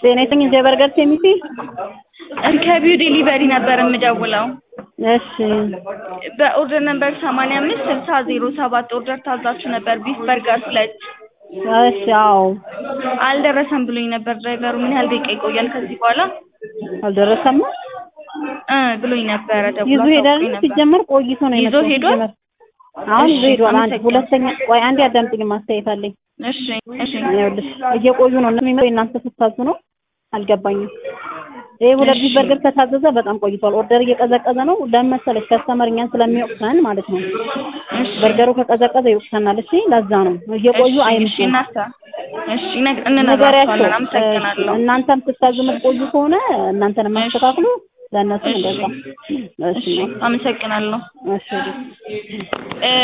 ጤነኝ እንደ በርገር ሴሚቲ ከቢው ዴሊቨሪ ነበር የምደውለው። እሺ በኦርደር ነምበር 856007 ኦርደር ታዛችሁ ነበር ቢፍ በርገር ፍለት። እሺ አዎ አልደረሰም ብሎኝ ነበር ድራይቨሩ። ምን ያህል ደቂቃ ይቆያል ከዚህ በኋላ? አልደረሰም ብሎኝ ነበር ደውሎ ይዞ ሄዳል። ሲጀመር ቆይቶ ነው ይዞ የመጣው። ሄዷል። አሁን ይዞ ሄዷል። አንድ ሁለተኛ ቆይ አንዴ አዳምጥኝ ማስተያየት አለኝ። እሺ እሺ ይኸውልሽ እየቆዩ ነው የሚመጣው። እናንተ ስታዙ ነው አልገባኝም። ይሄ ሁለት ቢፍ በርገር ከታዘዘ በጣም ቆይቷል። ኦርደር እየቀዘቀዘ ነው። ለምን መሰለሽ ከስተመር እኛን ስለሚወቅሰን ማለት ነው። በርገሩ ከቀዘቀዘ ይወቅሰናል። እሺ ለዛ ነው እየቆዩ አይምጡ። እሺ እንነግራቸዋለን። አመሰግናለሁ። እናንተም ስታዙ የምትቆዩ ከሆነ እናንተን ማስተካክሉ ለእነሱ እንደዛ። እሺ አመሰግናለሁ። እሺ